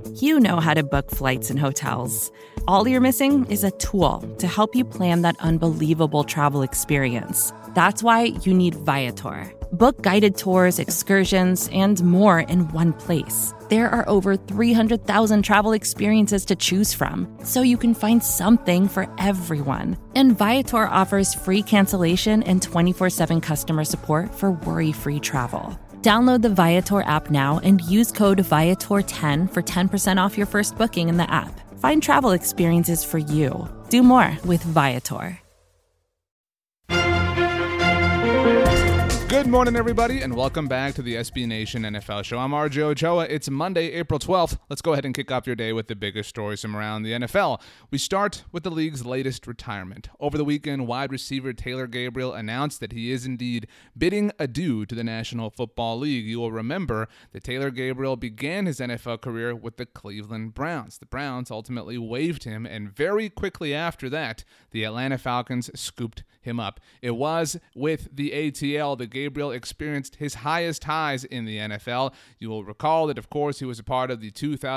You know how to book flights and hotels. All you're missing is a tool to help you plan that unbelievable travel experience. That's why you need Viator. Book guided tours, excursions, and more in one place. There are over 300,000 travel experiences to choose from, so you can find something for everyone. And Viator offers free cancellation and 24/7 customer support for worry-free travel. Download the Viator app now and use code Viator10 for 10% off your first booking in the app. Find travel experiences for you. Do more with Viator. Good morning, everybody, and welcome back to the SB Nation NFL Show. I'm RJ Ochoa. It's Monday, April 12th. Let's go ahead and kick off your day with the biggest stories from around the NFL. We start with the league's latest retirement. Over the weekend, wide receiver Taylor Gabriel announced that he is indeed bidding adieu to the National Football League. You will remember that Taylor Gabriel began his NFL career with the Cleveland Browns. The Browns ultimately waived him, and very quickly after that, the Atlanta Falcons scooped him up. It was with the ATL that Gabriel experienced his highest highs in the NFL. You will recall that, of course, he was a part of the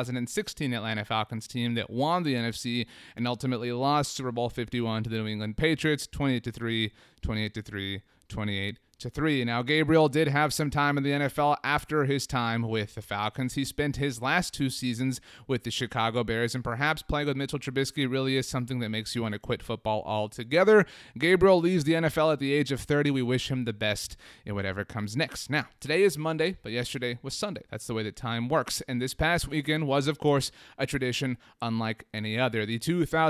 2016 Atlanta Falcons team that won the NFC and ultimately lost Super Bowl 51 to the New England Patriots, 28-3, 28-3, 28-3. Now, Gabriel did have some time in the NFL after his time with the Falcons. He spent his last two seasons with the Chicago Bears, and perhaps playing with Mitchell Trubisky really is something that makes you want to quit football altogether. Gabriel leaves the NFL at the age of 30. We wish him the best in whatever comes next. Now, today is Monday, but yesterday was Sunday. That's the way that time works. And this past weekend was, of course, a tradition unlike any other. The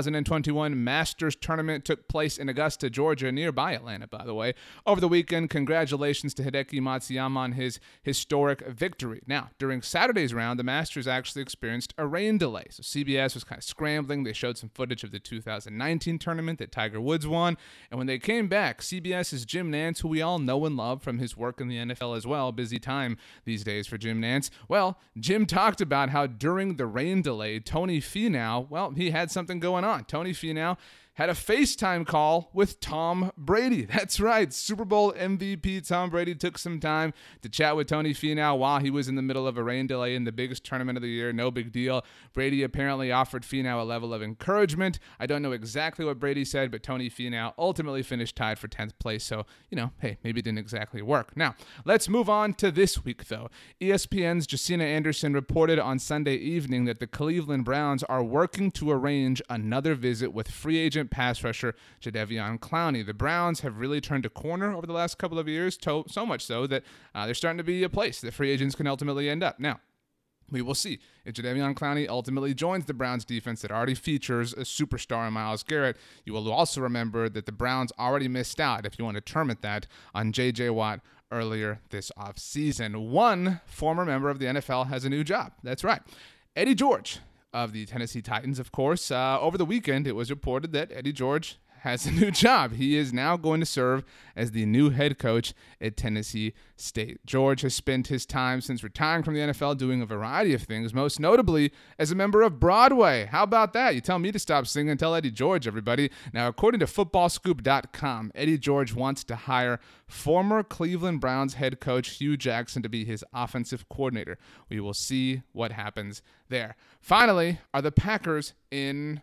2021 Masters Tournament took place in Augusta, Georgia, nearby Atlanta, by the way. Over the weekend, congratulations to Hideki Matsuyama on his historic victory. Now, during Saturday's round, the Masters actually experienced a rain delay. So CBS was kind of scrambling. They showed some footage of the 2019 tournament that Tiger Woods won. And when they came back, CBS's Jim Nantz, who we all know and love from his work in the NFL as well, busy time these days for Jim Nantz. Well, Jim talked about how during the rain delay, Tony Finau, well, he had something going on. Tony Finau had a FaceTime call with Tom Brady. That's right. Super Bowl MVP Tom Brady took some time to chat with Tony Finau while he was in the middle of a rain delay in the biggest tournament of the year. No big deal. Brady apparently offered Finau a level of encouragement. I don't know exactly what Brady said, but Tony Finau ultimately finished tied for 10th place. So, hey, maybe it didn't exactly work. Now, let's move on to this week, though. ESPN's Josina Anderson reported on Sunday evening that the Cleveland Browns are working to arrange another visit with free agent pass rusher Jadeveon Clowney. The Browns have really turned a corner over the last couple of years, so much so that they're starting to be a place that free agents can ultimately end up. Now, we will see if Jadeveon Clowney ultimately joins the Browns defense that already features a superstar in Myles Garrett. You will also remember that the Browns already missed out, if you want to term it that, on J.J. Watt earlier this offseason. One former member of the NFL has a new job. That's right. Eddie George of the Tennessee Titans, of course. Over the weekend, it was reported that Eddie George has a new job. He is now going to serve as the new head coach at Tennessee State. George has spent his time since retiring from the NFL doing a variety of things, most notably as a member of Broadway. How about that? You tell me to stop singing, tell Eddie George, everybody. Now, according to footballscoop.com, Eddie George wants to hire former Cleveland Browns head coach Hugh Jackson to be his offensive coordinator. We will see what happens there. Finally, are the Packers in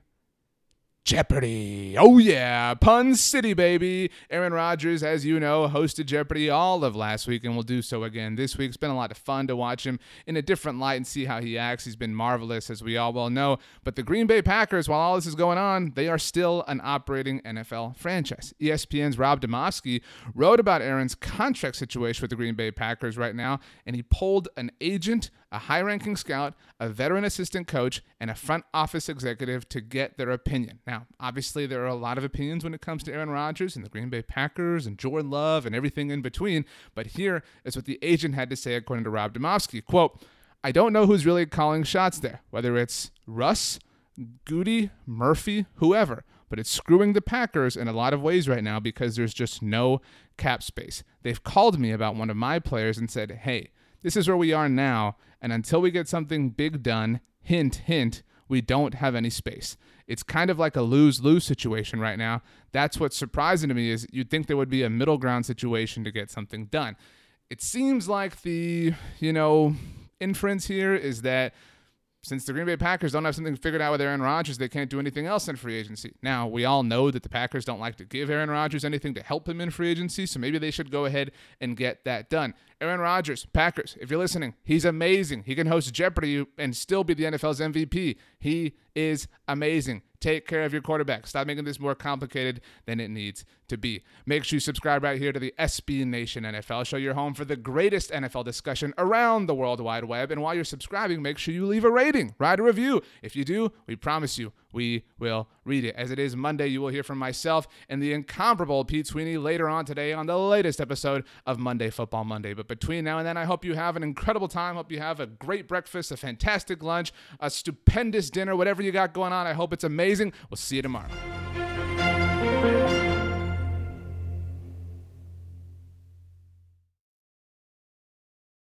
Jeopardy! Oh yeah, Pun City, baby! Aaron Rodgers, as you know, hosted Jeopardy all of last week and will do so again this week. It's been a lot of fun to watch him in a different light and see how he acts. He's been marvelous, as we all well know. But the Green Bay Packers, while all this is going on, they are still an operating NFL franchise. ESPN's Rob Demovsky wrote about Aaron's contract situation with the Green Bay Packers right now, and he polled an agent, a high-ranking scout, a veteran assistant coach, and a front office executive to get their opinion. Now, obviously, there are a lot of opinions when it comes to Aaron Rodgers and the Green Bay Packers and Jordan Love and everything in between, but here is what the agent had to say according to Rob Demovsky. Quote, "I don't know who's really calling shots there, whether it's Russ, Goody, Murphy, whoever, but it's screwing the Packers in a lot of ways right now because there's just no cap space. They've called me about one of my players and said, hey, this is where we are now, and until we get something big done, hint, hint, we don't have any space. It's kind of like a lose-lose situation right now. That's what's surprising to me is you'd think there would be a middle ground situation to get something done. It seems like the, inference here is that since the Green Bay Packers don't have something figured out with Aaron Rodgers, they can't do anything else in free agency. Now, we all know that the Packers don't like to give Aaron Rodgers anything to help him in free agency, so maybe they should go ahead and get that done. Aaron Rodgers, Packers, if you're listening, he's amazing. He can host Jeopardy and still be the NFL's MVP. He is amazing. Take care of your quarterback. Stop making this more complicated than it needs to be. Make sure you subscribe right here to the SB Nation NFL Show, your home for the greatest NFL discussion around the World Wide Web. And while you're subscribing, make sure you leave a rating, write a review. If you do, we promise you we will read it. As it is Monday, you will hear from myself and the incomparable Pete Sweeney later on today on the latest episode of Monday Football Monday. But between now and then, I hope you have an incredible time. Hope you have a great breakfast, a fantastic lunch, a stupendous dinner, whatever you got going on. I hope it's amazing. We'll see you tomorrow.